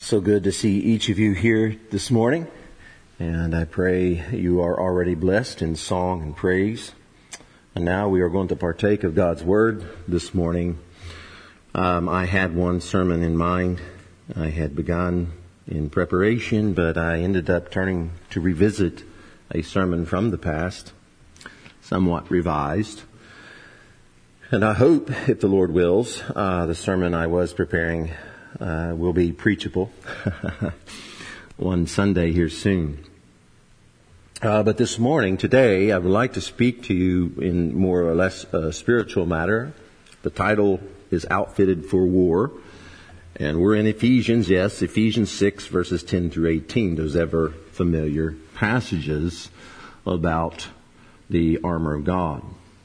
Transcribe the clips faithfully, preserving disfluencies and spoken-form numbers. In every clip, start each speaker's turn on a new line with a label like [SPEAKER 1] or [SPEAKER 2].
[SPEAKER 1] So good to see each of you here this morning, and I pray you are already blessed in song and praise. And now we are going to partake of God's Word this morning. Um, I had one sermon in mind. I had begun in preparation, but I ended up turning to revisit a sermon from the past, somewhat revised. And I hope, if the Lord wills, uh, the sermon I was preparing uh, will be preachable one Sunday here soon. Uh, but this morning, today, I would like to speak to you in more or less a spiritual matter. The title is Outfitted for War. And we're in Ephesians, yes, Ephesians six, verses ten through eighteen, those ever familiar passages about the armor of God.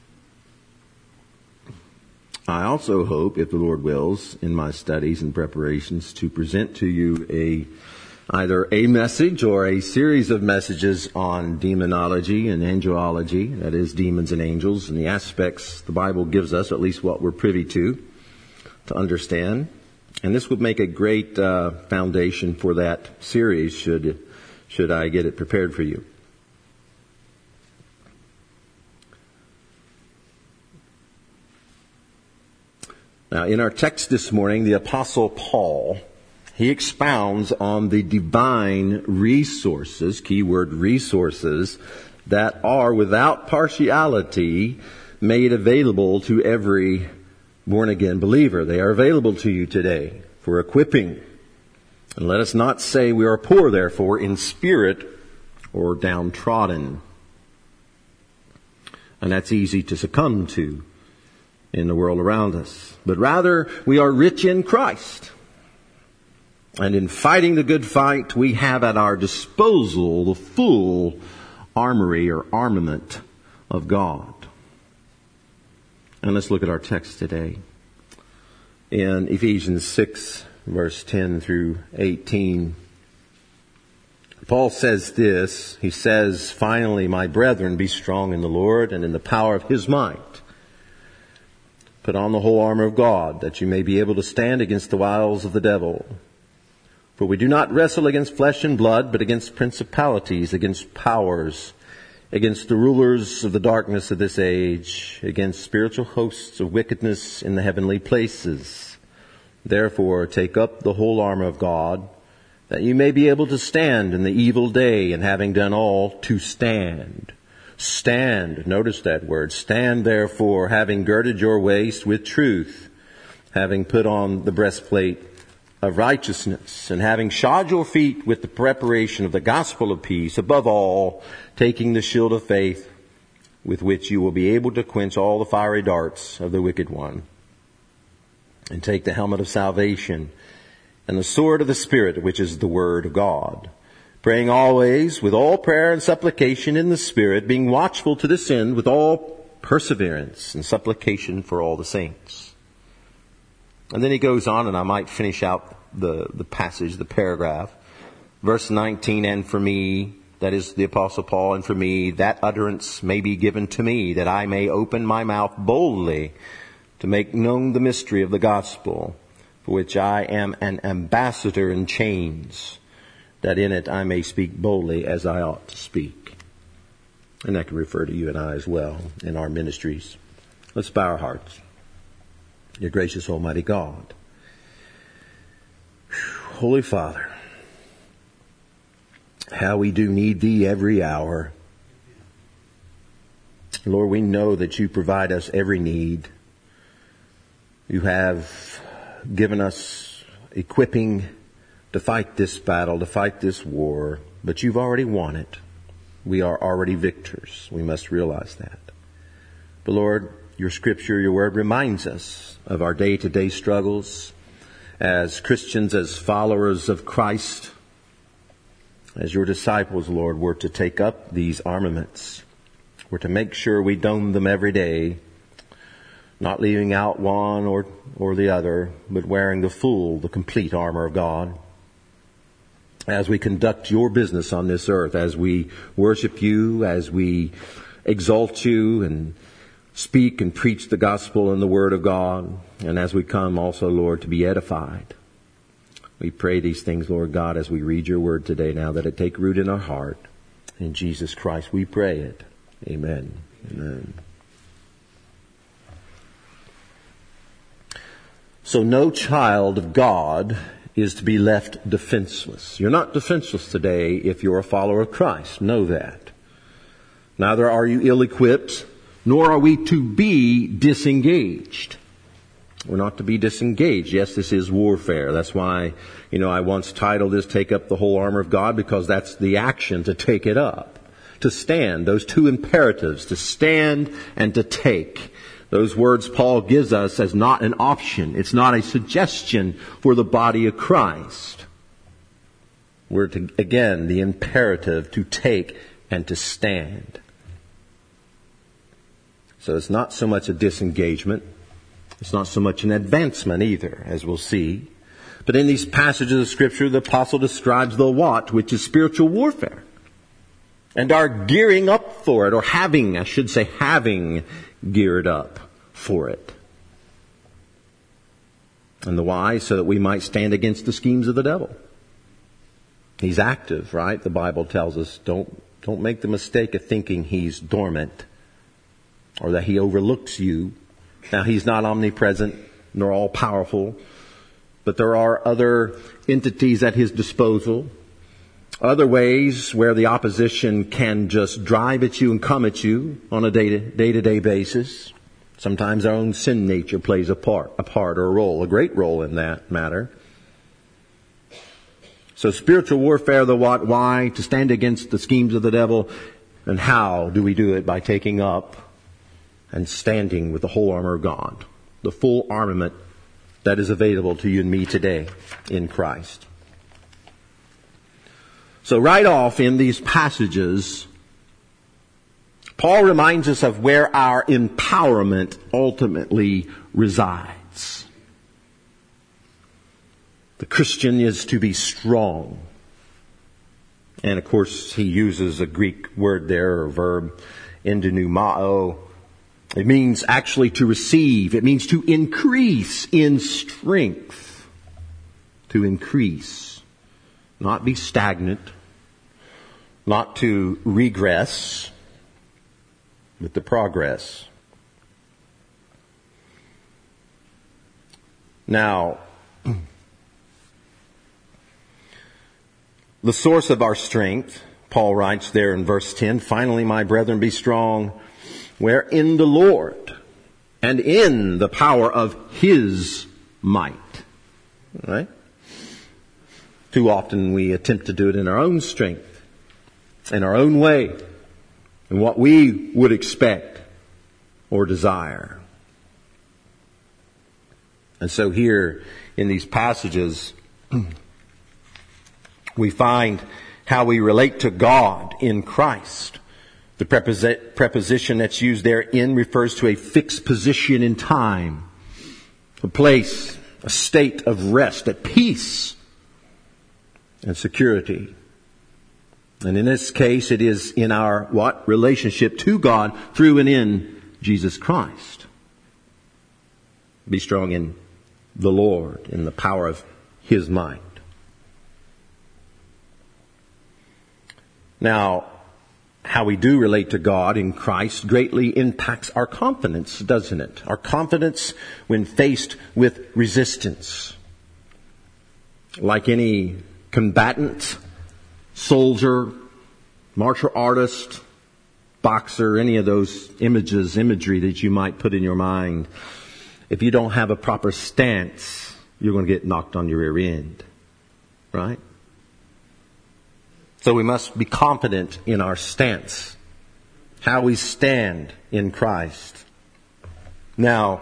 [SPEAKER 1] I also hope, if the Lord wills, in my studies and preparations, to present to you a either a message or a series of messages on demonology and angelology, that is, demons and angels, and the aspects the Bible gives us, or at least what we're privy to, to understand. And this would make a great uh, foundation for that series, should should I get it prepared for you. Now, in our text this morning, the Apostle Paul, he expounds on the divine resources, keyword resources, that are without partiality made available to every born-again believer. They are available to you today for equipping. And let us not say we are poor, therefore, in spirit or downtrodden. And that's easy to succumb to in the world around us. But rather, we are rich in Christ. And in fighting the good fight, we have at our disposal the full armory or armament of God. And let's look at our text today. In Ephesians six, verse ten through eighteen, Paul says this. He says, "Finally, my brethren, be strong in the Lord and in the power of His might. Put on the whole armor of God, that you may be able to stand against the wiles of the devil. For we do not wrestle against flesh and blood, but against principalities, against powers, against the rulers of the darkness of this age, against spiritual hosts of wickedness in the heavenly places. Therefore, take up the whole armor of God, that you may be able to stand in the evil day, and having done all, to stand. Stand, notice that word, stand therefore, having girded your waist with truth, having put on the breastplate of righteousness, and having shod your feet with the preparation of the gospel of peace, above all, taking the shield of faith, with which you will be able to quench all the fiery darts of the wicked one. And take the helmet of salvation, and the sword of the Spirit, which is the word of God. Praying always with all prayer and supplication in the Spirit, being watchful to this end with all perseverance and supplication for all the saints." And then he goes on, and I might finish out the, the passage, the paragraph. Verse nineteen, "And for me," that is the Apostle Paul, "and for me, that utterance may be given to me, that I may open my mouth boldly to make known the mystery of the gospel, for which I am an ambassador in chains, that in it I may speak boldly as I ought to speak." And that can refer to you and I as well in our ministries. Let's bow our hearts. Dear gracious Almighty God, Holy Father, how we do need Thee every hour. Lord, we know that You provide us every need. You have given us equipping to fight this battle, to fight this war, but You've already won it. We are already victors. We must realize that. But Lord, Your Scripture, Your Word reminds us of our day-to-day struggles as Christians, as followers of Christ, as Your disciples, Lord. We're to take up these armaments. We're to make sure we don them every day, not leaving out one or, or the other, but wearing the full, the complete armor of God. As we conduct Your business on this earth, as we worship You, as we exalt You and speak and preach the gospel and the word of God, and as we come also, Lord, to be edified. We pray these things, Lord God, as we read your word today now, that it take root in our heart. In Jesus Christ we pray it. Amen. Amen. So no child of God is to be left defenseless. You're not defenseless today if you're a follower of Christ. Know that. Neither are you ill-equipped, nor are we to be disengaged. We're not to be disengaged. Yes, this is warfare. That's why, you know, I once titled this, Take Up the Whole Armor of God, because that's the action, to take it up. To stand. Those two imperatives, to stand and to take. Those words Paul gives us as not an option. It's not a suggestion for the body of Christ. We're to, again, the imperative to take and to stand. So it's not so much a disengagement. It's not so much an advancement either, as we'll see. But in these passages of Scripture, the apostle describes the what, which is spiritual warfare. And our gearing up for it, or having, I should say, having geared up for it. And the why, so that we might stand against the schemes of the devil. He's active, right? The Bible tells us, don't, don't make the mistake of thinking he's dormant, or that he overlooks you. Now, he's not omnipresent nor all-powerful, but there are other entities at his disposal, other ways where the opposition can just drive at you and come at you on a day-to-day basis. Sometimes our own sin nature plays a part, a part or a role, a great role in that matter. So spiritual warfare, the what, why, to stand against the schemes of the devil, and how do we do it? By taking up and standing with the whole armor of God, the full armament that is available to you and me today in Christ. So right off in these passages, Paul reminds us of where our empowerment ultimately resides. The Christian is to be strong. And of course, he uses a Greek word there, or verb, endonumao. It means actually to receive. It means to increase in strength. To increase. Not be stagnant. Not to regress. But to progress. Now, the source of our strength, Paul writes there in verse ten, finally, my brethren, be strong, where in the Lord and in the power of His might. Right? Too often we attempt to do it in our own strength, in our own way, in what we would expect or desire. And so here in these passages, we find how we relate to God in Christ. The preposi- preposition that's used there, in, refers to a fixed position in time, a place, a state of rest, at peace and security. And in this case, it is in our what? Relationship to God through and in Jesus Christ. Be strong in the Lord, in the power of His might. Now, how we do relate to God in Christ greatly impacts our confidence, doesn't it? Our confidence when faced with resistance. Like any combatant, soldier, martial artist, boxer, any of those images, imagery that you might put in your mind, if you don't have a proper stance, you're going to get knocked on your rear end. Right? So we must be confident in our stance, how we stand in Christ. Now,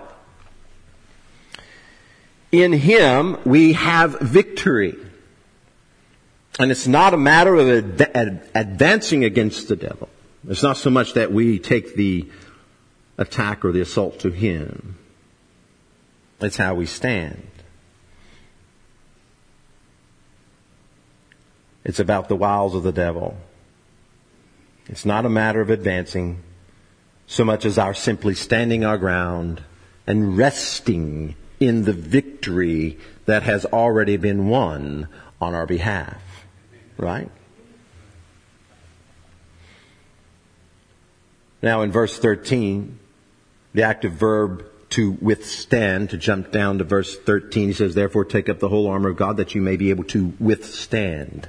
[SPEAKER 1] in Him we have victory. And it's not a matter of ad- ad- advancing against the devil. It's not so much that we take the attack or the assault to Him. It's how we stand. It's about the wiles of the devil. It's not a matter of advancing so much as our simply standing our ground and resting in the victory that has already been won on our behalf. Right? Now in verse thirteen, the active verb to withstand, to jump down to verse thirteen, he says, therefore take up the whole armor of God that you may be able to withstand.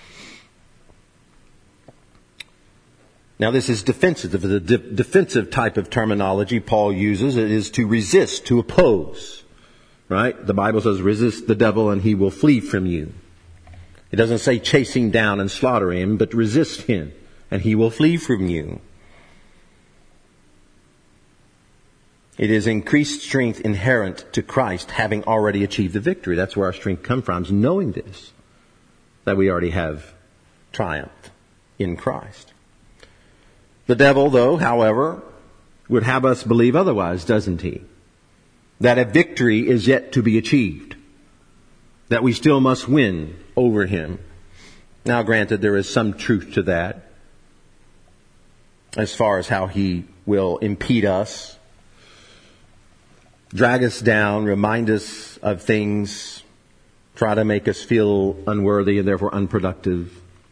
[SPEAKER 1] Now this is defensive. The de- defensive type of terminology Paul uses. It is to resist, to oppose. Right? The Bible says resist the devil and he will flee from you. It doesn't say chasing down and slaughter him, but resist him and he will flee from you. It is increased strength inherent to Christ having already achieved the victory. That's where our strength comes from, is knowing this, that we already have triumphed in Christ. The devil, though, however, would have us believe otherwise, doesn't he? That a victory is yet to be achieved. That we still must win over him. Now, granted, there is some truth to that, as far as how he will impede us, drag us down, remind us of things, try to make us feel unworthy and therefore unproductive.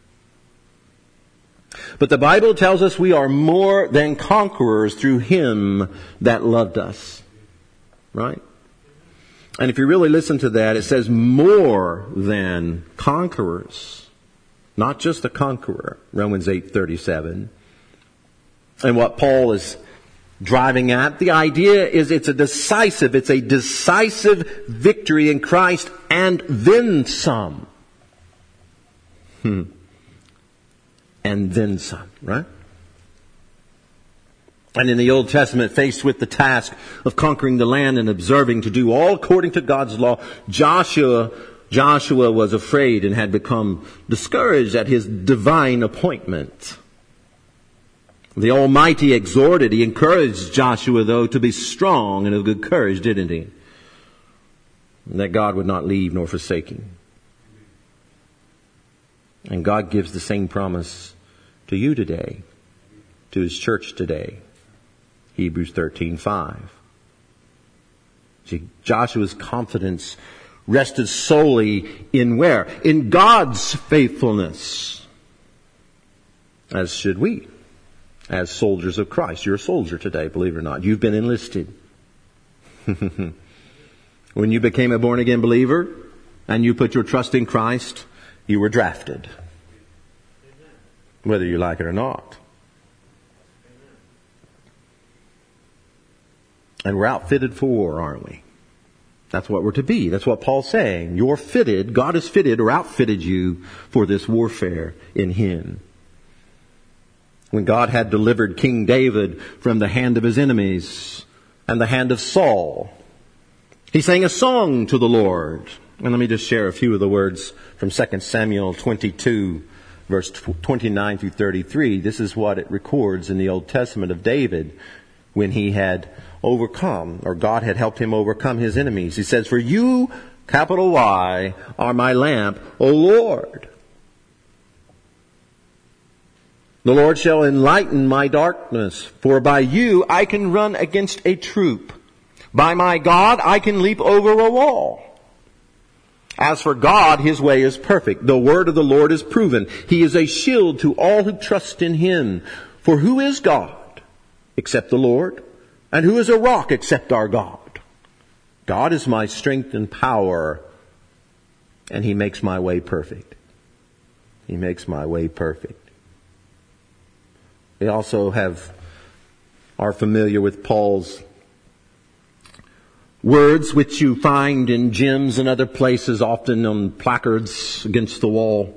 [SPEAKER 1] But the Bible tells us we are more than conquerors through him that loved us. Right? And if you really listen to that, it says more than conquerors. Not just a conqueror. Romans eight thirty-seven. And what Paul is driving at, the idea is it's a decisive, it's a decisive victory in Christ and then some. Hmm. And then some, right? And in the Old Testament, faced with the task of conquering the land and observing to do all according to God's law, Joshua, Joshua was afraid and had become discouraged at his divine appointment. The Almighty exhorted, he encouraged Joshua, though, to be strong and of good courage, didn't he? And that God would not leave nor forsake him. And God gives the same promise to you today, to his church today. Hebrews thirteen five. See, Joshua's confidence rested solely in where? In God's faithfulness. As should we. As soldiers of Christ. You're a soldier today, believe it or not. You've been enlisted. When you became a born-again believer and you put your trust in Christ, you were drafted. Whether you like it or not. And we're outfitted for war, aren't we? That's what we're to be. That's what Paul's saying. You're fitted, God has fitted or outfitted you for this warfare in him. When God had delivered King David from the hand of his enemies and the hand of Saul, he sang a song to the Lord. And let me just share a few of the words from Second Samuel twenty-two, verse twenty-nine through thirty-three. This is what it records in the Old Testament of David when he had overcome, or God had helped him overcome his enemies. He says, "For you, capital Y, are my lamp, O Lord. The Lord shall enlighten my darkness, for by you I can run against a troop. By my God I can leap over a wall. As for God, his way is perfect. The word of the Lord is proven. He is a shield to all who trust in him. For who is God except the Lord? And who is a rock except our God? God is my strength and power, and he makes my way perfect. He makes my way perfect." We also have, are familiar with Paul's words, which you find in gyms and other places, often on placards against the wall,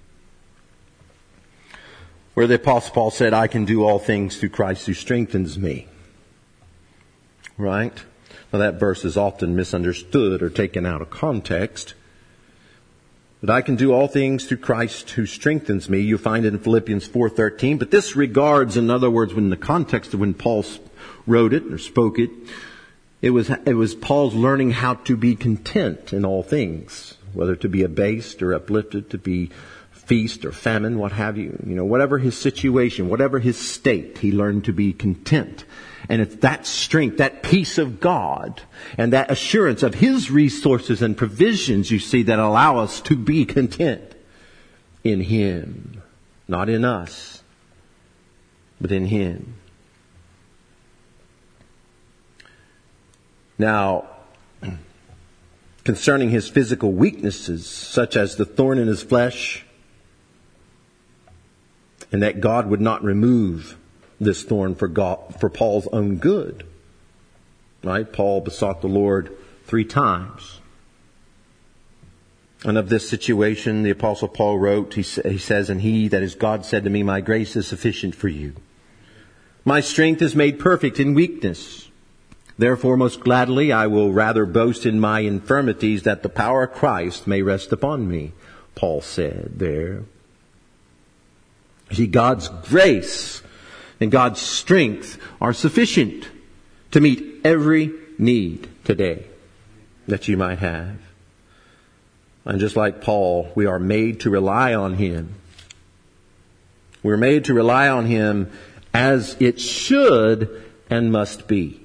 [SPEAKER 1] where the Apostle Paul said, "I can do all things through Christ who strengthens me." Right? Now that verse is often misunderstood or taken out of context. But I can do all things through Christ who strengthens me. You find it in Philippians four thirteen. But this regards, in other words, when the context of when Paul wrote it or spoke it, it was, it was Paul's learning how to be content in all things. Whether to be abased or uplifted, to be feast or famine, what have you. You know, whatever his situation, whatever his state, he learned to be content. And it's that strength, that peace of God, and that assurance of his resources and provisions, you see, that allow us to be content in him. Not in us, but in him. Now, concerning his physical weaknesses, such as the thorn in his flesh, and that God would not remove this thorn for God, for Paul's own good. Right? Paul besought the Lord three times. And of this situation, the Apostle Paul wrote, he, he says, and he, that is God, said to me, my grace is sufficient for you. My strength is made perfect in weakness. Therefore, most gladly, I will rather boast in my infirmities, that the power of Christ may rest upon me, Paul said there. See, God's grace and God's strength are sufficient to meet every need today that you might have. And just like Paul, we are made to rely on him. We're made to rely on him as it should and must be.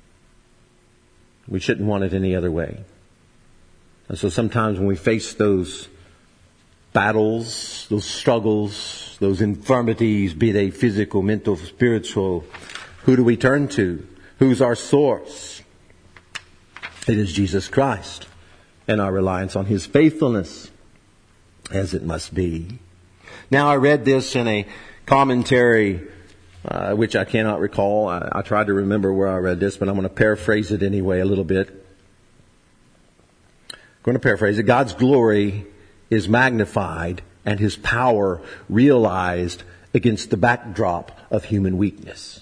[SPEAKER 1] We shouldn't want it any other way. And so sometimes when we face those battles, those struggles, those infirmities, be they physical, mental, spiritual, who do we turn to? Who's our source? It is Jesus Christ, and our reliance on his faithfulness, as it must be. Now, I read this in a commentary, uh, which I cannot recall. I, I tried to remember where I read this, but I'm going to paraphrase it anyway a little bit. I'm going to paraphrase it. God's glory is magnified and his power realized against the backdrop of human weakness.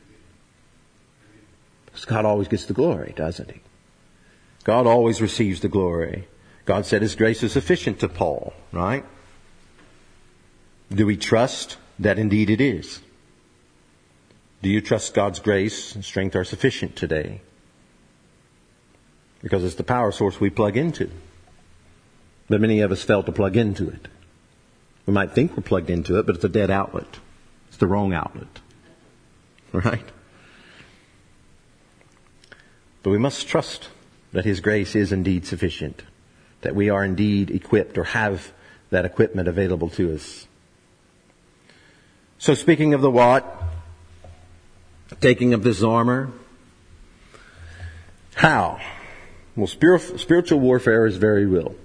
[SPEAKER 1] Because God always gets the glory, doesn't he? God always receives the glory. God said his grace is sufficient to Paul, right? Do we trust that indeed it is? Do you trust God's grace and strength are sufficient today? Because it's the power source we plug into. But many of us fail to plug into it. We might think we're plugged into it, but it's a dead outlet. It's the wrong outlet. Right? But we must trust that his grace is indeed sufficient. That we are indeed equipped or have that equipment available to us. So speaking of the what? Taking of this armor. How? Well, spiritual warfare is very real.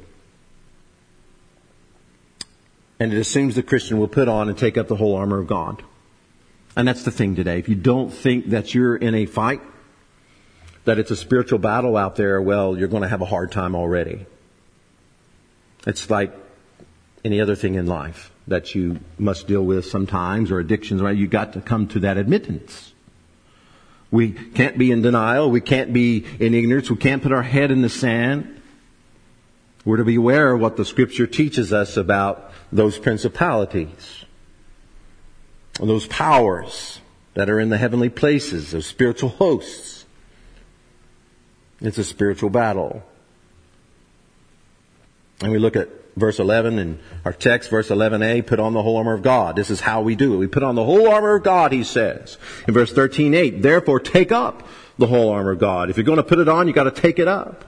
[SPEAKER 1] And it assumes the Christian will put on and take up the whole armor of God. And that's the thing today. If you don't think that you're in a fight, that it's a spiritual battle out there, well, you're going to have a hard time already. It's like any other thing in life that you must deal with sometimes, or addictions, right? You've got to come to that admittance. We can't be in denial. We can't be in ignorance. We can't put our head in the sand. We're to be aware of what the Scripture teaches us about those principalities, those powers that are in the heavenly places, those spiritual hosts. It's a spiritual battle. And we look at verse eleven in our text, verse eleven a, put on the whole armor of God. This is how we do it. We put on the whole armor of God, he says. In verse thirteen eight, therefore take up the whole armor of God. If you're going to put it on, you've got to take it up.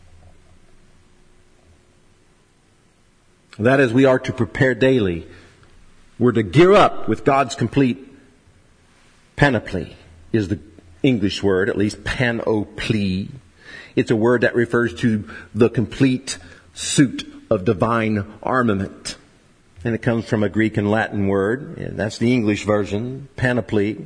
[SPEAKER 1] That is, we are to prepare daily. We're to gear up with God's complete panoply, is the English word, at least panoply. It's a word that refers to the complete suit of divine armament. And it comes from a Greek and Latin word. And that's the English version, panoply.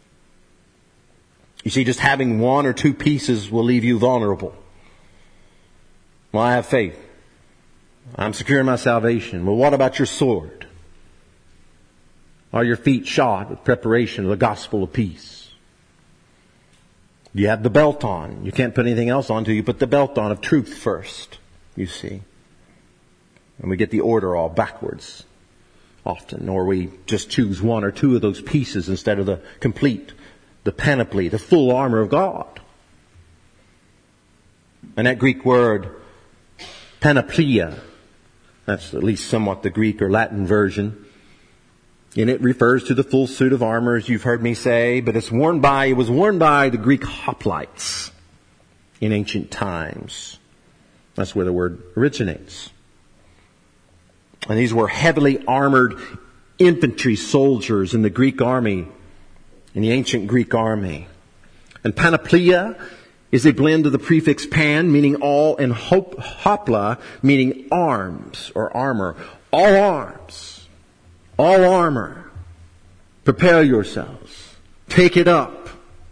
[SPEAKER 1] You see, just having one or two pieces will leave you vulnerable. Well, I have faith. I'm secure in my salvation. Well, what about your sword? Are your feet shod with preparation of the gospel of peace? You have the belt on. You can't put anything else on until you put the belt on of truth first, you see. And we get the order all backwards often. Or we just choose one or two of those pieces instead of the complete, the panoply, the full armor of God. And that Greek word, panoplia, That's at least somewhat the Greek or Latin version. And it refers to the full suit of armor, as you've heard me say, but it's worn by, it was worn by the Greek hoplites in ancient times. That's where the word originates. And these were heavily armored infantry soldiers in the Greek army, in the ancient Greek army. And panoplia is a blend of the prefix pan, meaning all, and hop, hopla, meaning arms or armor. All arms. All armor. Prepare yourselves. Take it up.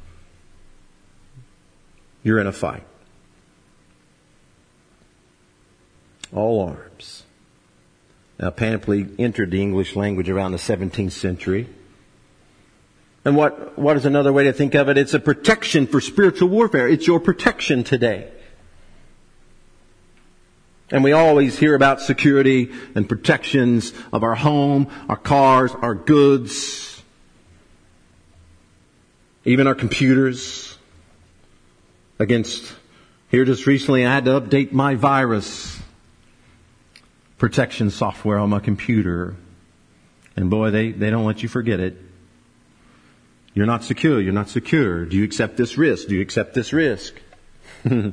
[SPEAKER 1] You're in a fight. All arms. Now, panoply entered the English language around the seventeenth century. And what, what is another way to think of it? It's a protection for spiritual warfare. It's your protection today. And we always hear about security and protections of our home, our cars, our goods, even our computers against, here just recently I had to update my virus protection software on my computer. And boy, they, they don't let you forget it. You're not secure. You're not secure. Do you accept this risk? Do you accept this risk? And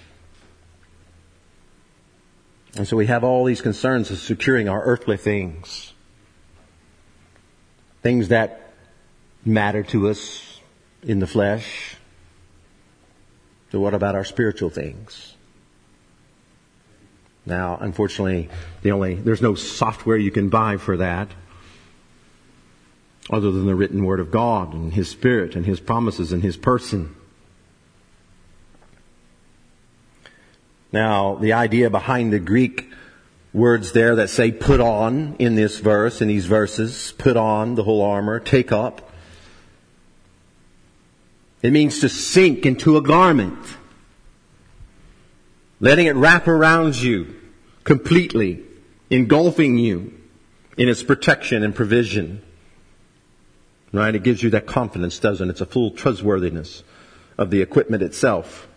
[SPEAKER 1] so we have all these concerns of securing our earthly things. Things that matter to us in the flesh. So what about our spiritual things? Now, unfortunately, the only, there's no software you can buy for that other than the written Word of God and His Spirit and His promises and His person. Now, the idea behind the Greek words there that say put on in this verse, in these verses, put on the whole armor, take up. It means to sink into a garment, letting it wrap around you completely, engulfing you in its protection and provision. Right? It gives you that confidence, doesn't it? It's a full trustworthiness of the equipment itself.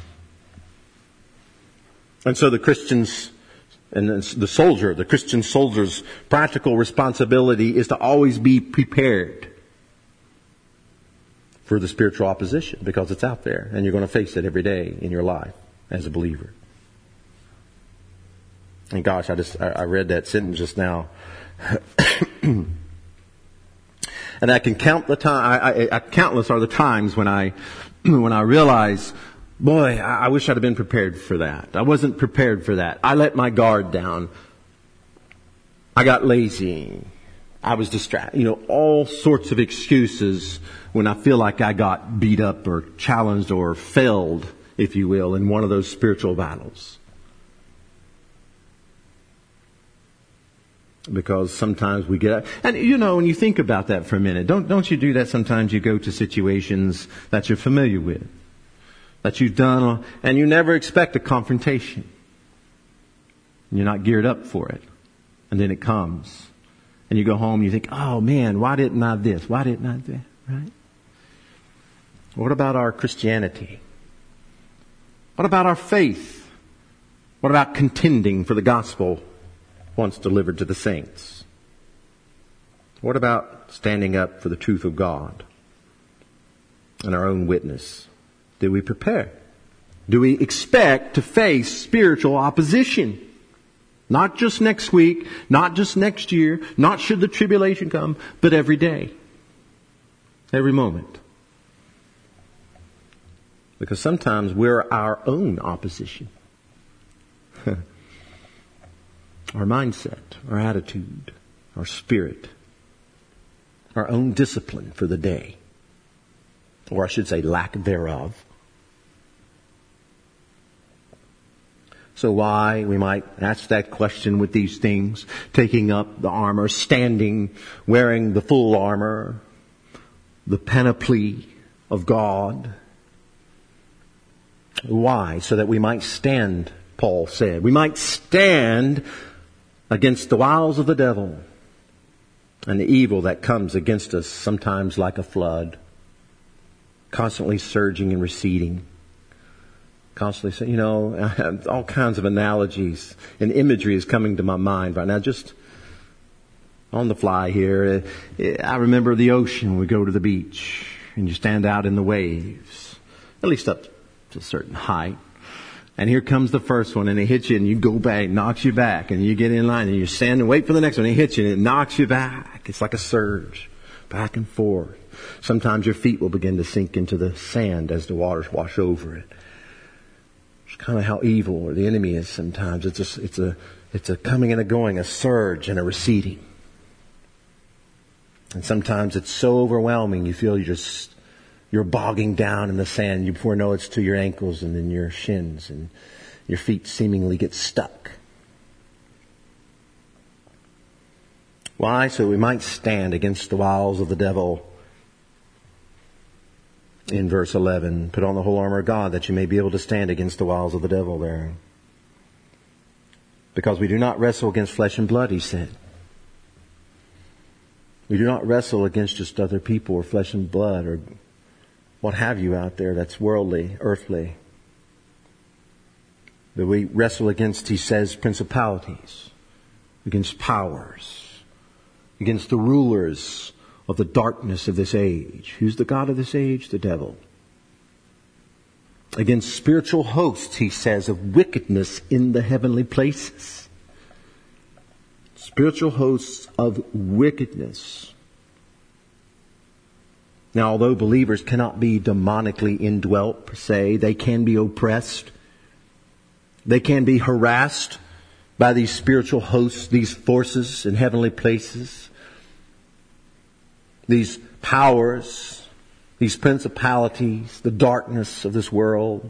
[SPEAKER 1] And so the Christians and the soldier, the Christian soldier's practical responsibility is to always be prepared for the spiritual opposition, because it's out there and you're going to face it every day in your life as a believer. And gosh, I just, I read that sentence just now. And I can count the time, I, I, I, countless are the times when I, when I realize, boy, I, I wish I'd have been prepared for that. I wasn't prepared for that. I let my guard down. I got lazy. I was distracted. You know, all sorts of excuses when I feel like I got beat up or challenged or failed, if you will, in one of those spiritual battles. Because sometimes we get, and you know, when you think about that for a minute, don't, don't you do that sometimes? You go to situations that you're familiar with, that you've done, and you never expect a confrontation. You're not geared up for it. And then it comes. And you go home and you think, oh man, why didn't I this? Why didn't I that? Right? What about our Christianity? What about our faith? What about contending for the gospel once delivered to the saints? What about standing up for the truth of God and our own witness? Do we prepare? Do we expect to face spiritual opposition? Not just next week, not just next year, not should the tribulation come, but every day. Every moment. Because sometimes we're our own opposition. Our mindset, our attitude, our spirit, our own discipline for the day. Or I should say lack thereof. So why, we might ask that question with these things, taking up the armor, standing, wearing the full armor, the panoply of God. Why? So that we might stand, Paul said. We might stand against the wiles of the devil and the evil that comes against us sometimes like a flood, constantly surging and receding. Constantly saying, you know, I have all kinds of analogies and imagery is coming to my mind right now. Just on the fly here. I remember the ocean when we go to the beach and you stand out in the waves, at least up to a certain height. And here comes the first one and it hits you and you go back, knocks you back, and you get in line and you stand and wait for the next one. It hits you and it knocks you back. It's like a surge, back and forth. Sometimes your feet will begin to sink into the sand as the waters wash over it. It's kind of how evil or the enemy is sometimes. It's a, it's a, it's a coming and a going, a surge and a receding. And sometimes it's so overwhelming you feel you're just, you're bogging down in the sand. You before you know it's to your ankles and then your shins, and your feet seemingly get stuck. Why? So we might stand against the wiles of the devil. In verse eleven, put on the whole armor of God that you may be able to stand against the wiles of the devil there. Because we do not wrestle against flesh and blood, he said. We do not wrestle against just other people or flesh and blood or what have you out there that's worldly, earthly. But we wrestle against, he says, principalities, against powers, against the rulers of the darkness of this age. Who's the god of this age? The devil. Against spiritual hosts, he says, of wickedness in the heavenly places. Spiritual hosts of wickedness. Now, although believers cannot be demonically indwelt per se, they can be oppressed. They can be harassed by these spiritual hosts, these forces in heavenly places. These powers, these principalities, the darkness of this world.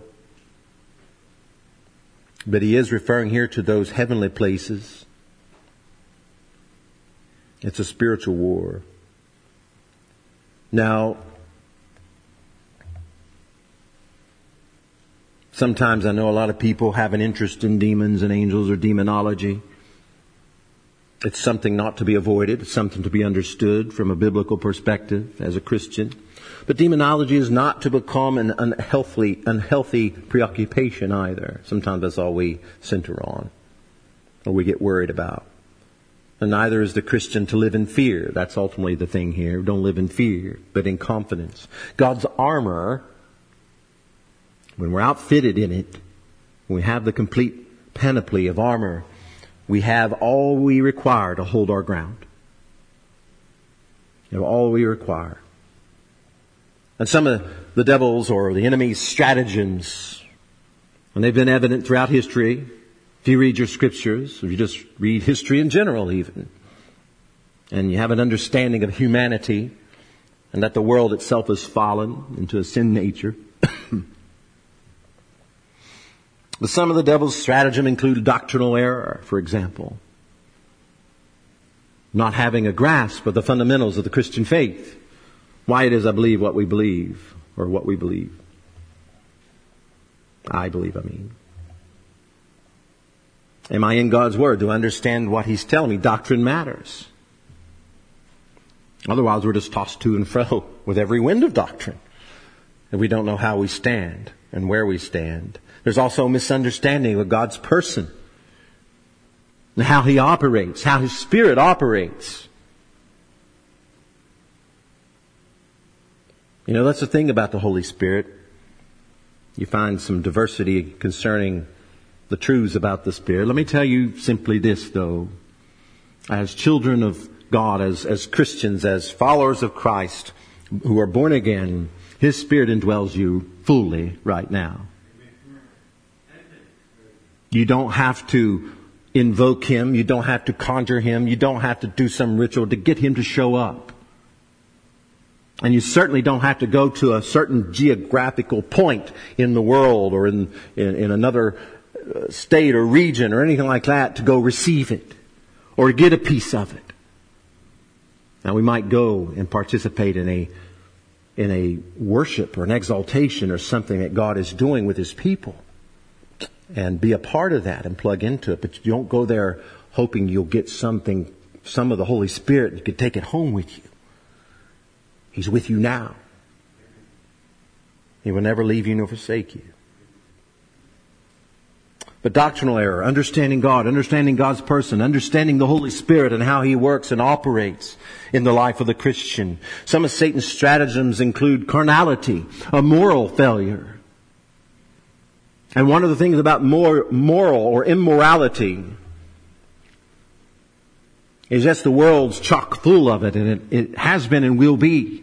[SPEAKER 1] But he is referring here to those heavenly places. It's a spiritual war. Now, sometimes I know a lot of people have an interest in demons and angels or demonology. It's something not to be avoided. It's something to be understood from a biblical perspective as a Christian. But demonology is not to become an unhealthy, unhealthy preoccupation either. Sometimes that's all we center on or we get worried about. And neither is the Christian to live in fear. That's ultimately the thing here. Don't live in fear, but in confidence. God's armor, when we're outfitted in it, when we have the complete panoply of armor, we have all we require to hold our ground. We have all we require. And some of the devil's or the enemy's stratagems, and they've been evident throughout history. If you read your scriptures, or you just read history in general even, and you have an understanding of humanity, and that the world itself has fallen into a sin nature. But some of the devil's stratagem include doctrinal error, for example. Not having a grasp of the fundamentals of the Christian faith. Why it is I believe what we believe, or what we believe. I believe, I mean. Am I in God's Word? Do I understand what He's telling me? Doctrine matters. Otherwise, we're just tossed to and fro with every wind of doctrine. And we don't know how we stand and where we stand. There's also a misunderstanding of God's person and how He operates, how His Spirit operates. You know, that's the thing about the Holy Spirit. You find some diversity concerning the truths about the Spirit. Let me tell you simply this, though. As children of God, as, as Christians, as followers of Christ who are born again, His Spirit indwells you fully right now. You don't have to invoke Him. You don't have to conjure Him. You don't have to do some ritual to get Him to show up. And you certainly don't have to go to a certain geographical point in the world or in, in, in another state or region or anything like that to go receive it or get a piece of it. Now we might go and participate in a in a worship or an exaltation or something that God is doing with His people and be a part of that and plug into it. But you don't go there hoping you'll get something, some of the Holy Spirit, and you can take it home with you. He's with you now. He will never leave you nor forsake you. But doctrinal error, understanding God, understanding God's person, understanding the Holy Spirit and how He works and operates in the life of the Christian. Some of Satan's stratagems include carnality, a moral failure. And one of the things about more moral or immorality is just the world's chock full of it, and it, it has been and will be.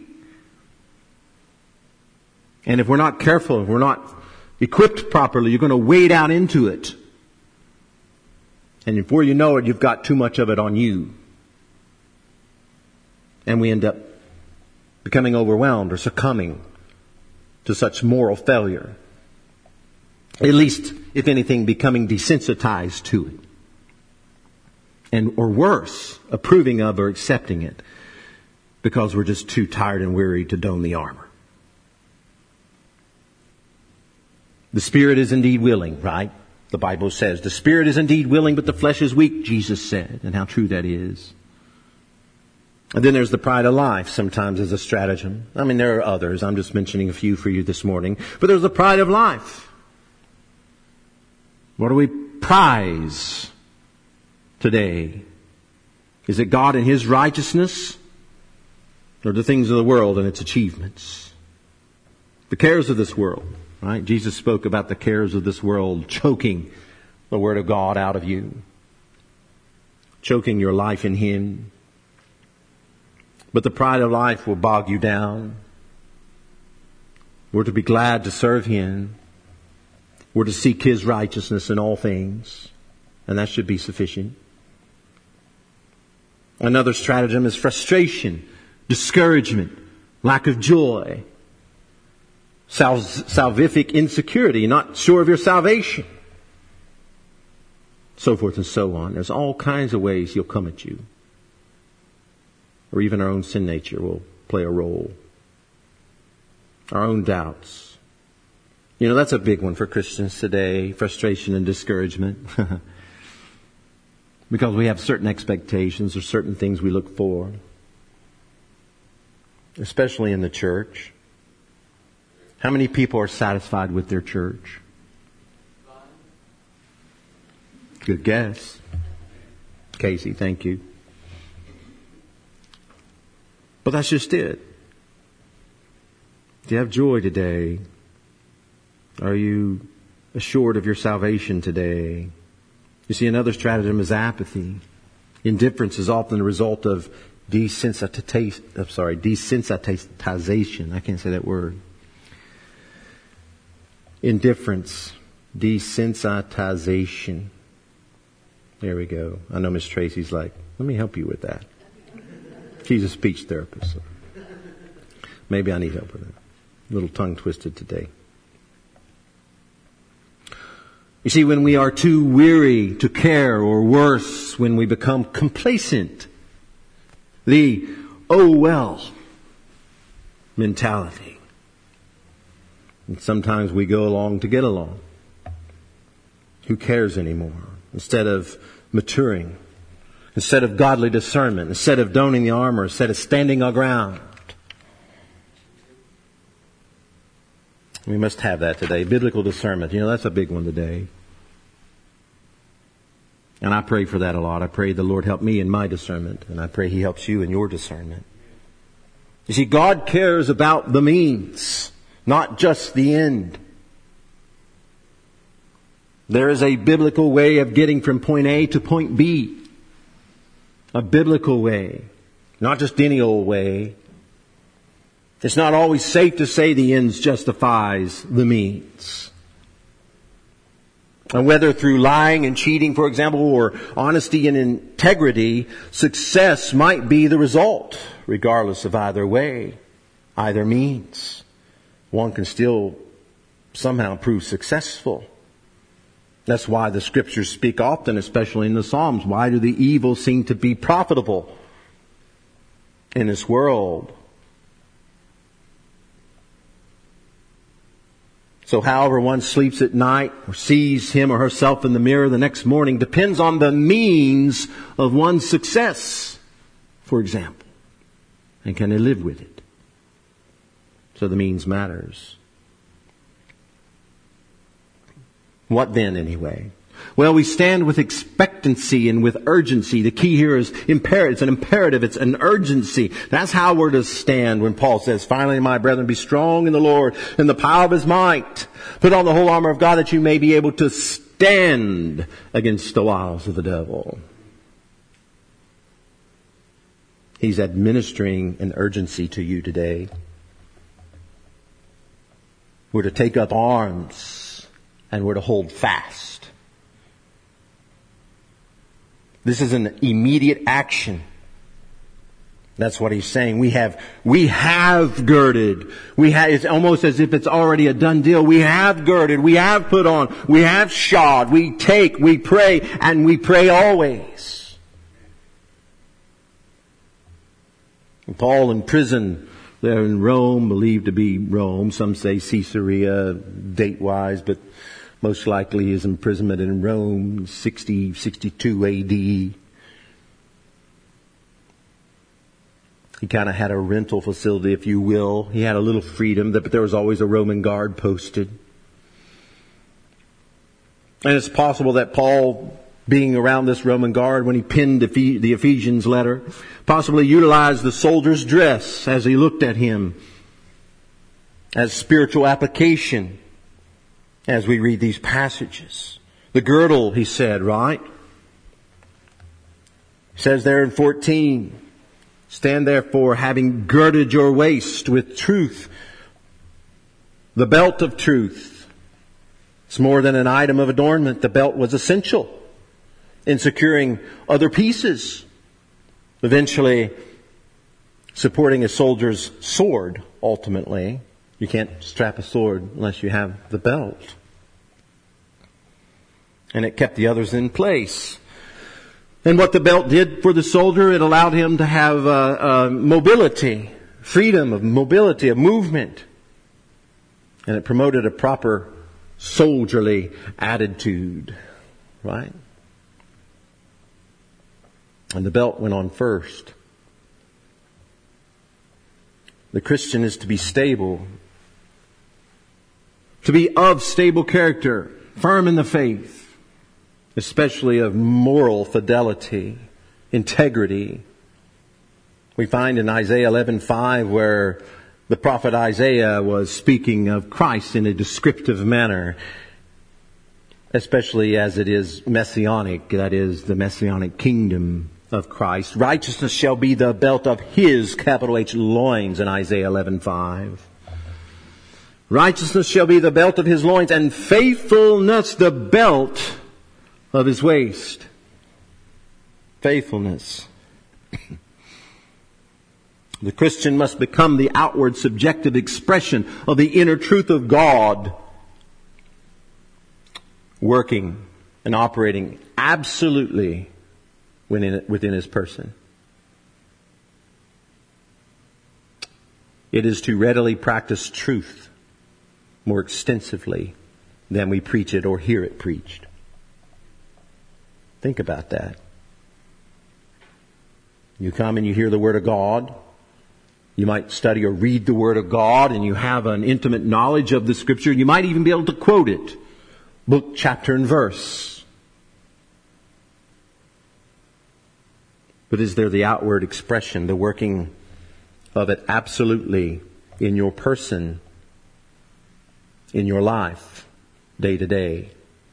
[SPEAKER 1] And if we're not careful, if we're not equipped properly, you're going to wade out into it. And before you know it, you've got too much of it on you. And we end up becoming overwhelmed or succumbing to such moral failure. At least, if anything, becoming desensitized to it. And, or worse, approving of or accepting it because we're just too tired and weary to don the armor. The spirit is indeed willing, right? The Bible says the spirit is indeed willing, but the flesh is weak, Jesus said, and how true that is. And then there's the pride of life, sometimes as a stratagem. I mean, there are others. I'm just mentioning a few for you this morning. But there's the pride of life. What do we prize today? Is it God and His righteousness, or the things of the world and its achievements? The cares of this world, right? Jesus spoke about the cares of this world choking the Word of God out of you, choking your life in Him. But the pride of life will bog you down. We're to be glad to serve Him. We're to seek His righteousness in all things, and that should be sufficient. Another stratagem is frustration, discouragement, lack of joy, sal- salvific insecurity, not sure of your salvation, so forth and so on. There's all kinds of ways He'll come at you. Or even our own sin nature will play a role. Our own doubts. You know, that's a big one for Christians today, frustration and discouragement. Because we have certain expectations or certain things we look for. Especially in the church. How many people are satisfied with their church? Good guess. Casey, thank you. But that's just it. Do you have joy today? Are you assured of your salvation today? You see, another stratagem is apathy. Indifference is often the result of desensitization. I'm sorry, desensitization. I can't say that word. Indifference, desensitization. There we go. I know Miss Tracy's like, let me help you with that. She's a speech therapist, so maybe I need help with that. A little tongue twisted today. You see, when we are too weary to care, or worse, when we become complacent, the oh well mentality. And sometimes we go along to get along. Who cares anymore? Instead of maturing, instead of godly discernment, instead of donning the armor, instead of standing our ground. We must have that today. Biblical discernment. You know, that's a big one today. And I pray for that a lot. I pray the Lord help me in my discernment. And I pray He helps you in your discernment. You see, God cares about the means, not just the end. There is a biblical way of getting from point A to point B. A biblical way. Not just any old way. It's not always safe to say the ends justifies the means. And whether through lying and cheating, for example, or honesty and integrity, success might be the result, regardless of either way, either means. One can still somehow prove successful. That's why the Scriptures speak often, especially in the Psalms. Why do the evil seem to be profitable in this world? So however one sleeps at night or sees him or herself in the mirror the next morning depends on the means of one's success, for example. And can they live with it? So the means matters. What then, anyway? Well, we stand with expectancy and with urgency. The key here is imperative. It's an imperative. It's an urgency. That's how we're to stand when Paul says, finally, my brethren, be strong in the Lord and the power of His might. Put on the whole armor of God that you may be able to stand against the wiles of the devil. He's administering an urgency to you today. We're to take up arms and we're to hold fast. This is an immediate action. That's what he's saying. We have, we have girded. We have, it's almost as if it's already a done deal. We have girded. We have put on. We have shod. We take, we pray, and we pray always. And Paul in prison there in Rome, believed to be Rome. Some say Caesarea, date-wise, but most likely his imprisonment in Rome, sixty, sixty-two A D. He kind of had a rental facility, if you will. He had a little freedom, but there was always a Roman guard posted. And it's possible that Paul, being around this Roman guard when he penned the Ephesians letter, possibly utilized the soldier's dress as he looked at him as spiritual application as we read these passages. The girdle, he said, right? He says there in fourteen, stand therefore having girded your waist with truth, the belt of truth. It's more than an item of adornment. The belt was essential in securing other pieces, eventually supporting a soldier's sword, ultimately. You can't strap a sword unless you have the belt. And it kept the others in place. And what the belt did for the soldier, it allowed him to have uh, uh, mobility, freedom of mobility, of movement. And it promoted a proper soldierly attitude, right? And the belt went on first. The Christian is to be stable, to be of stable character, firm in the faith, especially of moral fidelity, integrity. We find in Isaiah eleven five where the prophet Isaiah was speaking of Christ in a descriptive manner, especially as it is messianic, that is the messianic kingdom of Christ. Righteousness shall be the belt of His, capital H, loins in Isaiah eleven five. Righteousness shall be the belt of His loins, and faithfulness the belt of His waist. Faithfulness. The Christian must become the outward subjective expression of the inner truth of God, working and operating absolutely within, within his person. It is to readily practice truth more extensively than we preach it or hear it preached. Think about that. You come and you hear the Word of God. You might study or read the Word of God and you have an intimate knowledge of the Scripture. You might even be able to quote it, book, chapter, and verse. But is there the outward expression, the working of it absolutely in your person, in your life, day to day?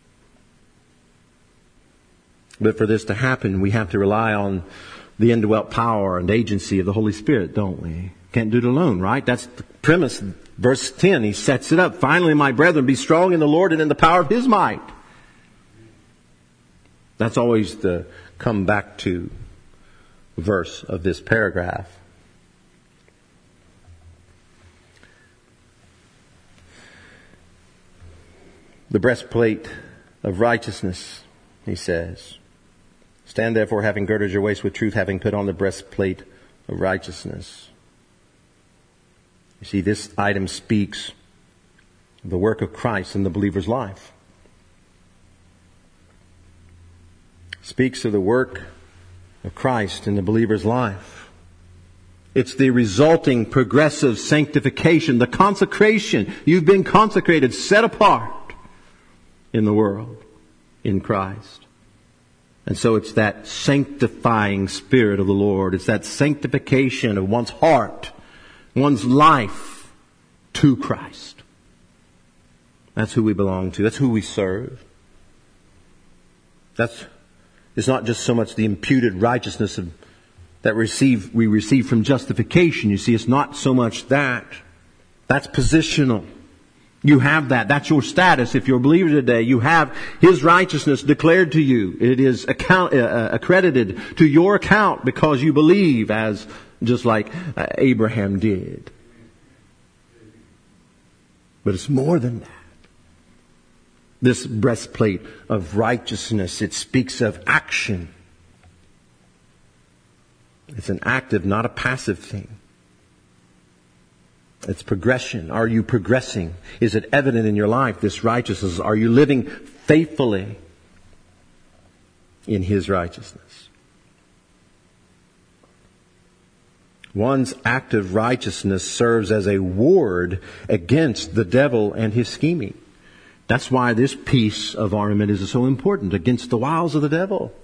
[SPEAKER 1] But for this to happen, we have to rely on the indwelt power and agency of the Holy Spirit, don't we? Can't do it alone, right? That's the premise. Verse ten, he sets it up. Finally, my brethren, be strong in the Lord and in the power of His might. That's always the come back to verse of this paragraph. The breastplate of righteousness, he says. Stand therefore, having girded your waist with truth, having put on the breastplate of righteousness. You see, this item speaks of the work of Christ in the believer's life. Speaks of the work of Christ in the believer's life. It's the resulting progressive sanctification, the consecration. You've been consecrated, set apart in the world. in Christ. And so it's that sanctifying Spirit of the Lord. It's that sanctification of one's heart, one's life to Christ. That's who we belong to. That's who we serve. That's, it's not just so much the imputed righteousness of, that receive, we receive from justification. You see, it's not so much that. That's positional. You have that. That's your status. If you're a believer today, you have His righteousness declared to you. It is account, uh, accredited to your account because you believe, as just like uh, Abraham did. But it's more than that. This breastplate of righteousness, it speaks of action. It's an active, not a passive thing. It's progression. Are you progressing? Is it evident in your life, this righteousness? Are you living faithfully in His righteousness? One's active righteousness serves as a ward against the devil and his scheming. That's why this piece of armament is so important, against the wiles of the devil.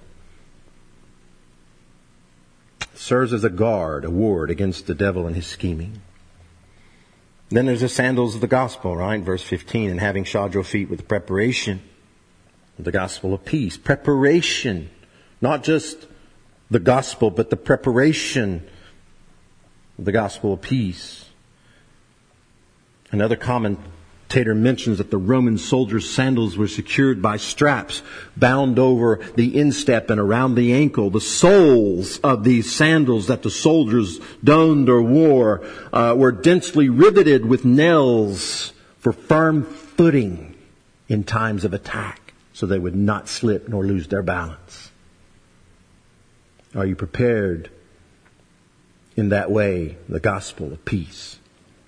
[SPEAKER 1] It serves as a guard, a ward against the devil and his scheming. Then there's the sandals of the gospel, right? Verse fifteen, and having shod your feet with the preparation of the gospel of peace. Preparation. Not just the gospel, but the preparation of the gospel of peace. Another commentator mentions that the Roman soldiers' sandals were secured by straps bound over the instep and around the ankle. The soles of these sandals that the soldiers donned or wore uh, were densely riveted with nails for firm footing in times of attack, so they would not slip nor lose their balance. Are you prepared in that way, the gospel of peace?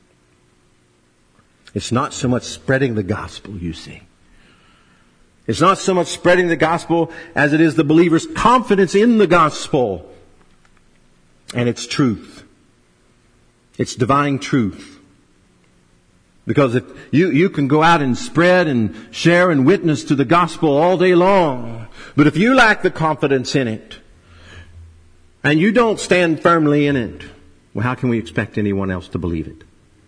[SPEAKER 1] It's not so much spreading the gospel, you see. It's not so much spreading the gospel as it is the believer's confidence in the gospel and its truth. It's divine truth. Because if you, you can go out and spread and share and witness to the gospel all day long, but if you lack the confidence in it, and you don't stand firmly in it, well, how can we expect anyone else to believe it?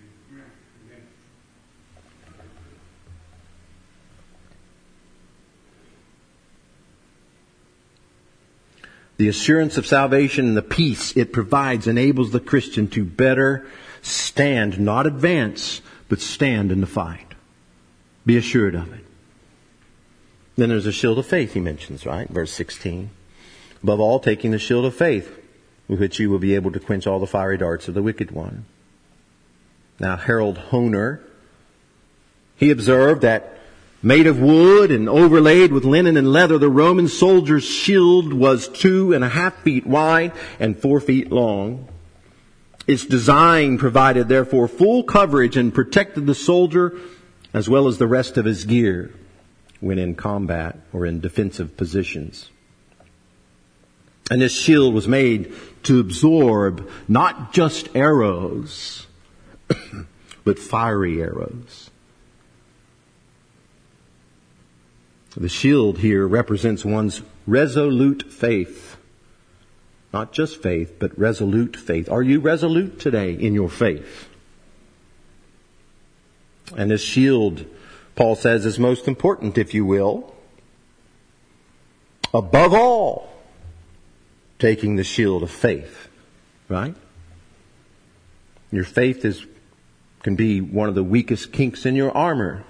[SPEAKER 1] The assurance of salvation and the peace it provides enables the Christian to better stand, not advance, but stand in the fight. Be assured of it. Then there's a shield of faith he mentions, right? Verse sixteen. Above all, taking the shield of faith, with which you will be able to quench all the fiery darts of the wicked one. Now, Harold Hoehner, he observed that made of wood and overlaid with linen and leather, the Roman soldier's shield was two and a half feet wide and four feet long. Its design provided, therefore, full coverage and protected the soldier as well as the rest of his gear when in combat or in defensive positions. And this shield was made to absorb not just arrows, but fiery arrows. The shield here represents one's resolute faith. Not just faith, but resolute faith. Are you resolute today in your faith? And this shield, Paul says, is most important, if you will. Above all, taking the shield of faith. Right? Your faith is can be one of the weakest kinks in your armor.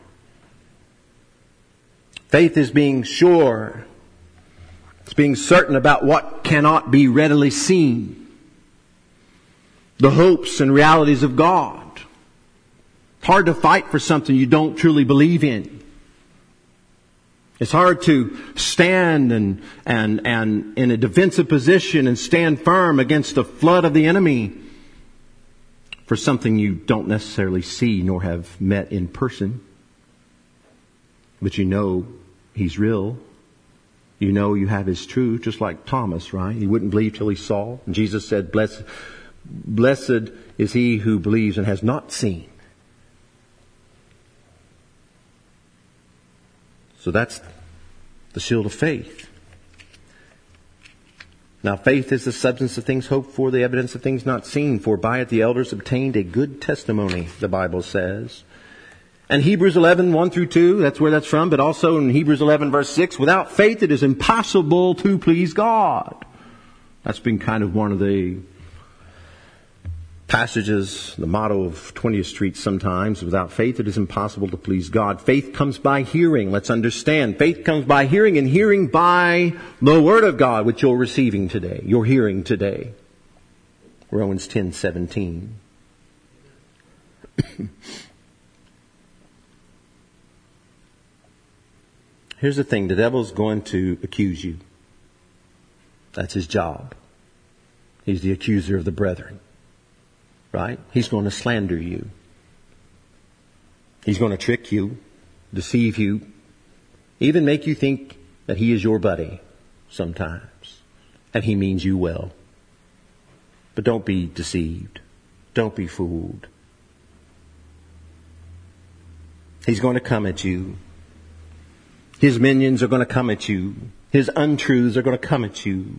[SPEAKER 1] Faith is being sure. It's being certain about what cannot be readily seen. The hopes and realities of God. It's hard to fight for something you don't truly believe in. It's hard to stand and, and, and in a defensive position and stand firm against the flood of the enemy for something you don't necessarily see nor have met in person. But you know He's real. You know you have His truth, just like Thomas, right? He wouldn't believe till he saw. And Jesus said, Blessed, blessed is he who believes and has not seen. So that's The shield of faith. Now faith is the substance of things hoped for, the evidence of things not seen. For by it the elders obtained a good testimony, the Bible says. And Hebrews eleven, one through two, that's where that's from. But also in Hebrews eleven, verse six, without faith it is impossible to please God. That's been kind of one of the passages, the motto of twentieth Street sometimes. Without faith it is impossible to please God. Faith comes by hearing. Let's understand. Faith comes by hearing, and hearing by the Word of God, which you're receiving today. You're hearing today. Romans ten, seventeen. Here's the thing. The devil's going to accuse you. That's his job. He's the accuser of the brethren. Right? He's going to slander you. He's going to trick you, deceive you, even make you think that he is your buddy sometimes. And he means you well. But don't be deceived. Don't be fooled. He's going to come at you. His minions are going to come at you. His untruths are going to come at you.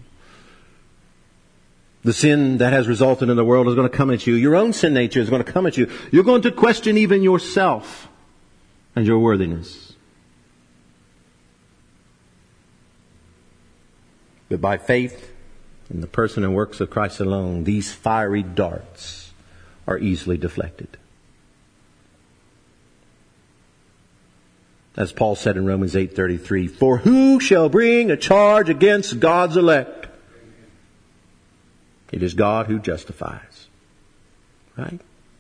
[SPEAKER 1] The sin that has resulted in the world is going to come at you. Your own sin nature is going to come at you. You're going to question even yourself and your worthiness. But by faith in the person and works of Christ alone, these fiery darts are easily deflected. As Paul said in Romans eight thirty-three, for who shall bring a charge against God's elect? It is God who justifies. Right?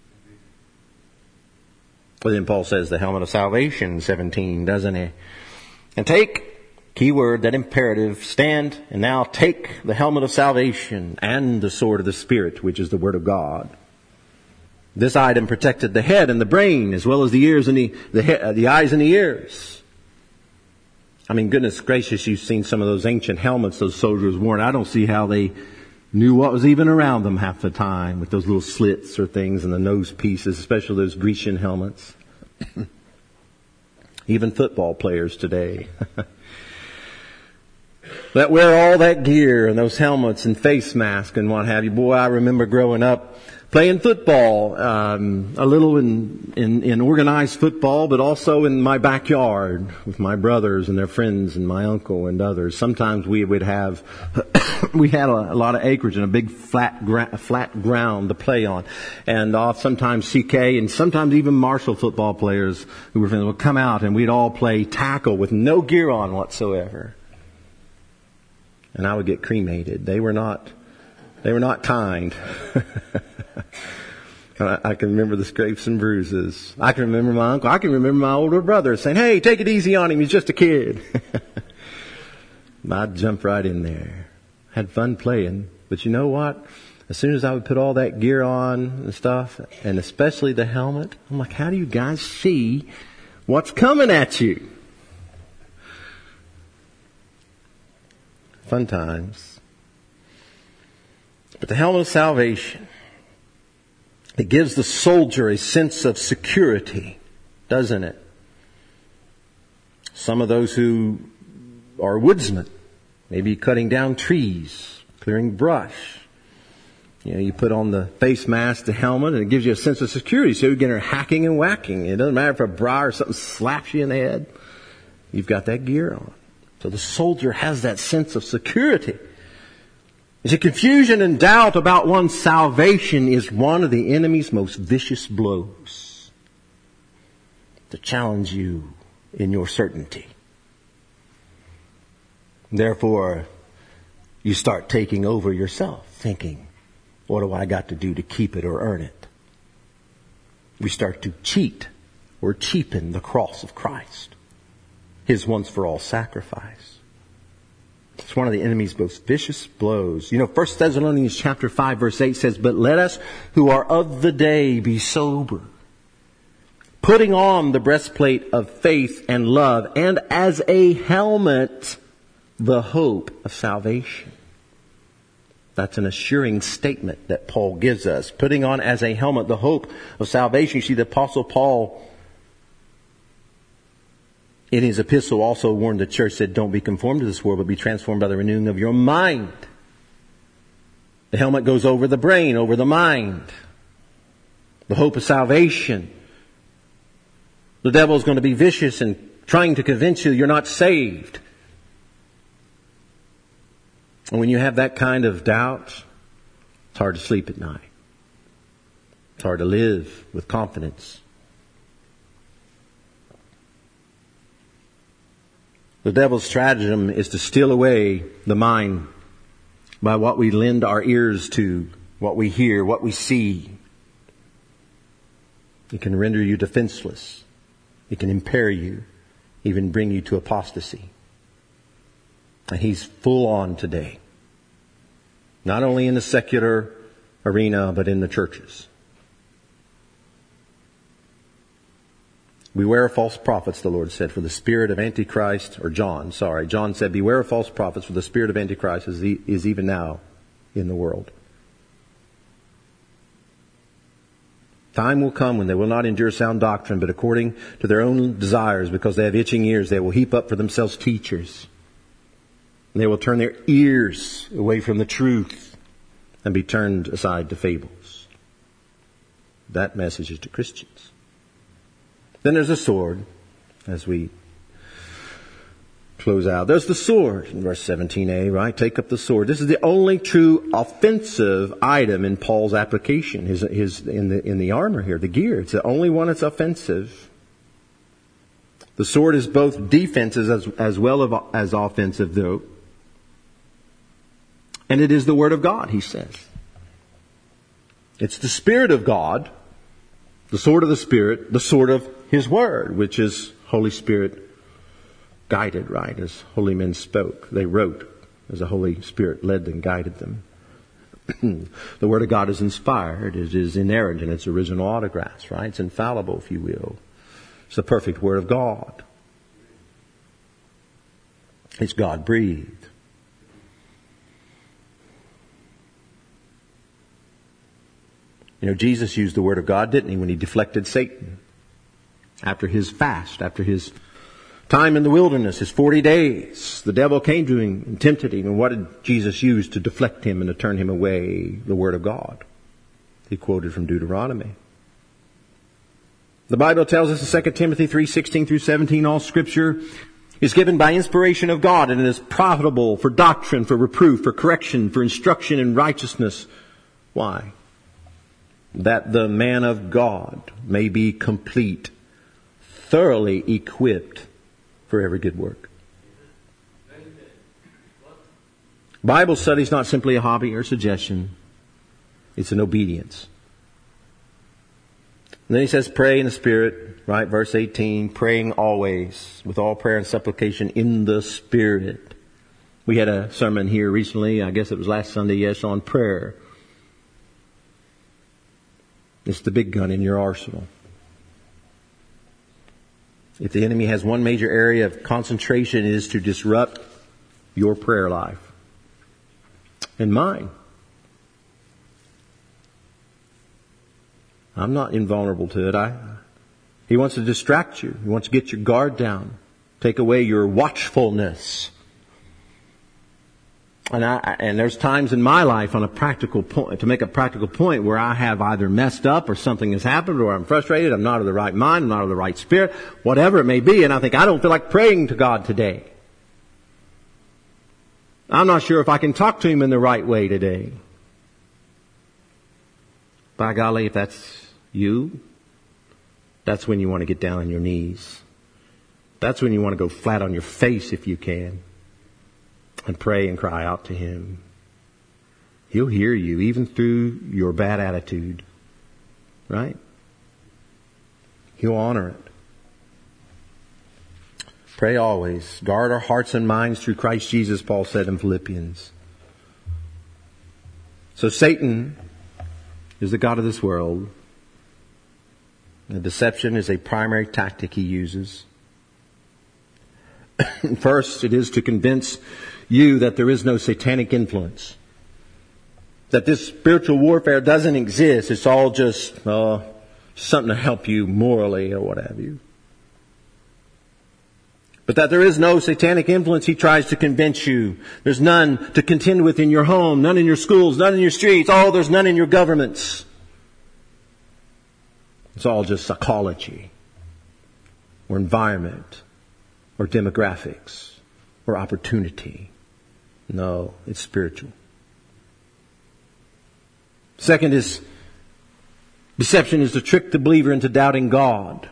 [SPEAKER 1] Well, then Paul says the helmet of salvation, seventeen, doesn't he? And take, keyword, that imperative, stand, and now take the helmet of salvation and the sword of the Spirit, which is the Word of God. This item protected the head and the brain, as well as the ears and the, the, he, uh, the eyes and the ears. I mean, goodness gracious, you've seen some of those ancient helmets those soldiers wore. I don't see how they knew what was even around them half the time with those little slits or things and the nose pieces, especially those Grecian helmets. Even football players today that wear all that gear and those helmets and face masks and what have you. Boy, I remember growing up playing football, um, a little in, in, in organized football, but also in my backyard with my brothers and their friends and my uncle and others. Sometimes we would have, we had a, a lot of acreage and a big flat, gra- flat ground to play on. And uh, sometimes C K and sometimes even Marshall football players who were friends would come out and we'd all play tackle with no gear on whatsoever. And I would get cremated. They were not, they were not kind. I, I can remember the scrapes and bruises. I can remember my uncle. I can remember my older brother saying, hey, take it easy on him. He's just a kid. I'd jump right in there. Had fun playing. But you know what? As soon as I would put all that gear on and stuff, and especially the helmet, I'm like, how do you guys see what's coming at you? Fun times. But the helmet of salvation, it gives the soldier a sense of security, doesn't it? Some of those who are woodsmen, maybe cutting down trees, clearing brush. You know, you put on the face mask, the helmet, and it gives you a sense of security. So you get her hacking and whacking. It doesn't matter if a briar or something slaps you in the head. You've got that gear on. So the soldier has that sense of security. You see, confusion and doubt about one's salvation is one of the enemy's most vicious blows to challenge you in your certainty. Therefore, you start taking over yourself, thinking, what do I got to do to keep it or earn it? We start to cheat or cheapen the cross of Christ, His once-for-all sacrifice. It's one of the enemy's most vicious blows. You know, First Thessalonians chapter five verse eight says, but let us who are of the day be sober, putting on the breastplate of faith and love, and as a helmet, the hope of salvation. That's an assuring statement that Paul gives us. Putting on as a helmet the hope of salvation. You see, the Apostle Paul in his epistle also warned the church, said, don't be conformed to this world, but be transformed by the renewing of your mind. The helmet goes over the brain, over the mind. The hope of salvation. The devil is going to be vicious and trying to convince you you're not saved. And when you have that kind of doubt, it's hard to sleep at night. It's hard to live with confidence. The devil's stratagem is to steal away the mind by what we lend our ears to, what we hear, what we see. It can render you defenseless. It can impair you, even bring you to apostasy. And he's full on today. Not only in the secular arena, but in the churches. Beware of false prophets, the Lord said, for the spirit of Antichrist, or John, sorry, John said, beware of false prophets, for the spirit of Antichrist is, is even now in the world. Time will come when they will not endure sound doctrine, but according to their own desires, because they have itching ears, they will heap up for themselves teachers. And they will turn their ears away from the truth and be turned aside to fables. That message is to Christians. Then there's a sword, as we close out. There's the sword in verse seventeen a, right? Take up the sword. This is the only true offensive item in Paul's application, his, his, in the, in the armor here, the gear. It's the only one that's offensive. The sword is both defensive as, as well as offensive, though. And it is the Word of God, he says. It's the Spirit of God, the sword of the Spirit, the sword of His Word, which is Holy Spirit guided, right? As holy men spoke, they wrote as the Holy Spirit led them, guided them. The Word of God is inspired, it is inerrant in its original autographs, right? It's infallible, if you will. It's the perfect Word of God. It's God-breathed. You know, Jesus used the Word of God, didn't he, when he deflected Satan? After his fast, after his time in the wilderness, his forty days, the devil came to him and tempted him. And what did Jesus use to deflect him and to turn him away? The Word of God. He quoted from Deuteronomy. The Bible tells us in Second Timothy three sixteen through seventeen, all Scripture is given by inspiration of God, and it is profitable for doctrine, for reproof, for correction, for instruction in righteousness. Why? That the man of God may be complete, thoroughly equipped for every good work. Bible study is not simply a hobby or suggestion. It's an obedience. And then he says, pray in the Spirit, right? Verse eighteen, praying always with all prayer and supplication in the Spirit. We had a sermon here recently, I guess it was last Sunday, yes, on prayer. It's the big gun in your arsenal. If the enemy has one major area of concentration, it is to disrupt your prayer life. And mine. I'm not invulnerable to it. I, he wants to distract you. He wants to get your guard down. Take away your watchfulness. And I, and there's times in my life on a practical point, to make a practical point, where I have either messed up or something has happened, or I'm frustrated, I'm not of the right mind, I'm not of the right spirit, whatever it may be, and I think I don't feel like praying to God today. I'm not sure if I can talk to Him in the right way today. By golly, if that's you, that's when you want to get down on your knees. That's when you want to go flat on your face if you can. And pray and cry out to Him. He'll hear you even through your bad attitude. Right? He'll honor it. Pray always. Guard our hearts and minds through Christ Jesus, Paul said in Philippians. So Satan is the god of this world. The deception is a primary tactic he uses. First, it is to convince you that there is no satanic influence. That this spiritual warfare doesn't exist. It's all just uh, something to help you morally or what have you. But that there is no satanic influence he tries to convince you. There's none to contend with in your home, none in your schools, none in your streets. Oh, there's none in your governments. It's all just psychology or environment or demographics or opportunity. No, it's spiritual. Second is, deception is to trick the believer into doubting God.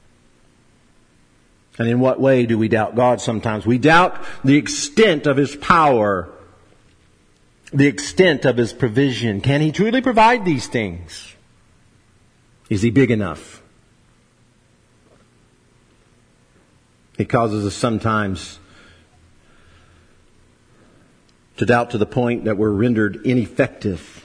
[SPEAKER 1] And in what way do we doubt God sometimes? We doubt the extent of His power, the extent of His provision. Can He truly provide these things? Is He big enough? It causes us sometimes to doubt to the point that we're rendered ineffective.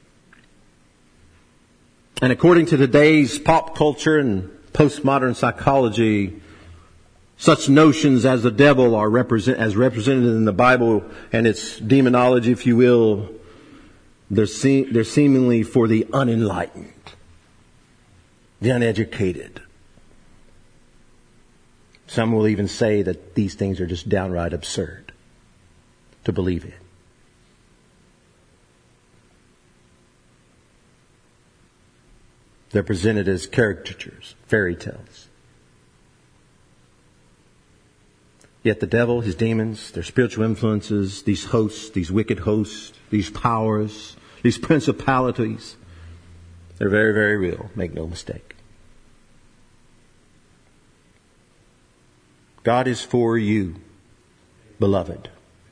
[SPEAKER 1] And according to today's pop culture and postmodern psychology, such notions as the devil are represent, as represented in the Bible and its demonology, if you will, they're, se- they're seemingly for the unenlightened, the uneducated. Some will even say that these things are just downright absurd to believe it. They're presented as caricatures, fairy tales. Yet the devil, his demons, their spiritual influences, these hosts, these wicked hosts, these powers, these principalities, they're very, very real. Make no mistake. God is for you, beloved.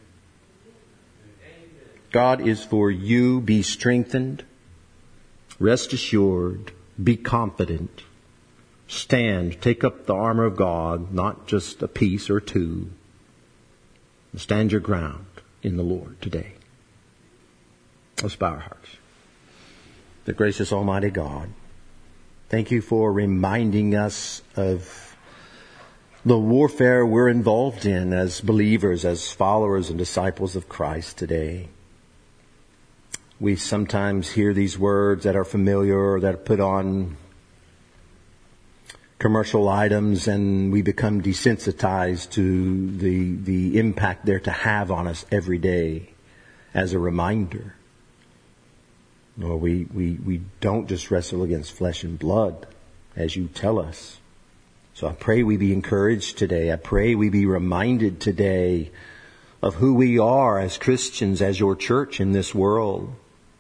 [SPEAKER 1] God is for you. Be strengthened. Rest assured. Be confident. Stand. Take up the armor of God, not just a piece or two. Stand your ground in the Lord today. Let's bow our hearts. The gracious Almighty God, thank you for reminding us of the warfare we're involved in as believers, as followers and disciples of Christ today. We sometimes hear these words that are familiar or that are put on commercial items, and we become desensitized to the the impact they're to have on us every day as a reminder. Lord, we, we, we don't just wrestle against flesh and blood, as you tell us. So I pray we be encouraged today. I pray we be reminded today of who we are as Christians, as your church in this world.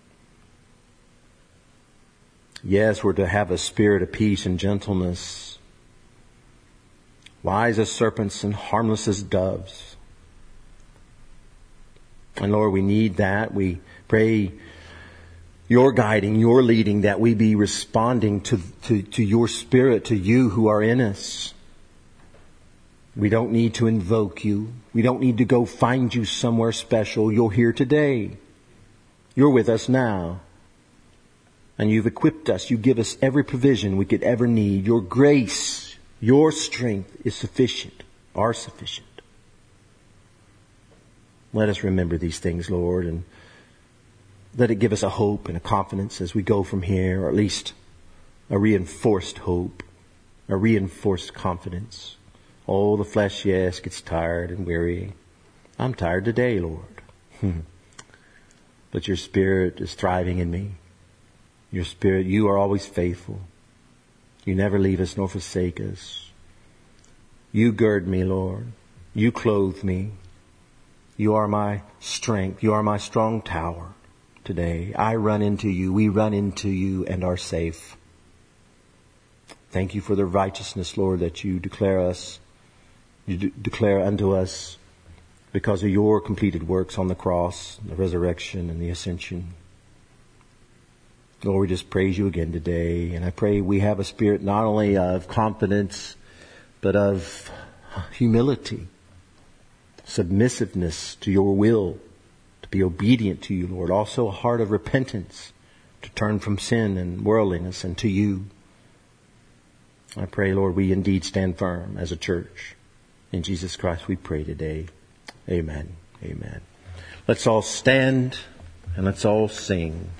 [SPEAKER 1] Yes, we're to have a spirit of peace and gentleness, wise as serpents and harmless as doves. And Lord, we need that. We pray your guiding, your leading, that we be responding to, to, to your Spirit, to you who are in us. We don't need to invoke you. We don't need to go find you somewhere special. You're here today. You're with us now. And you've equipped us. You give us every provision we could ever need. Your grace, your strength is sufficient, are sufficient. Let us remember these things, Lord, and let it give us a hope and a confidence as we go from here, or at least a reinforced hope, a reinforced confidence. Oh, the flesh, yes, gets tired and weary. I'm tired today, Lord. But your Spirit is thriving in me. Your Spirit, you are always faithful. You never leave us nor forsake us. You gird me, Lord. You clothe me. You are my strength. You are my strong tower. Today, I run into you, we run into you and are safe. Thank you for the righteousness, Lord, that you declare us, you de- declare unto us because of your completed works on the cross, the resurrection and the ascension. Lord, we just praise you again today. And I pray we have a spirit not only of confidence, but of humility, submissiveness to your will, be obedient to you, Lord. Also a heart of repentance to turn from sin and worldliness and to you. I pray, Lord, we indeed stand firm as a church. In Jesus Christ we pray today. Amen. Amen. Let's all stand and let's all sing.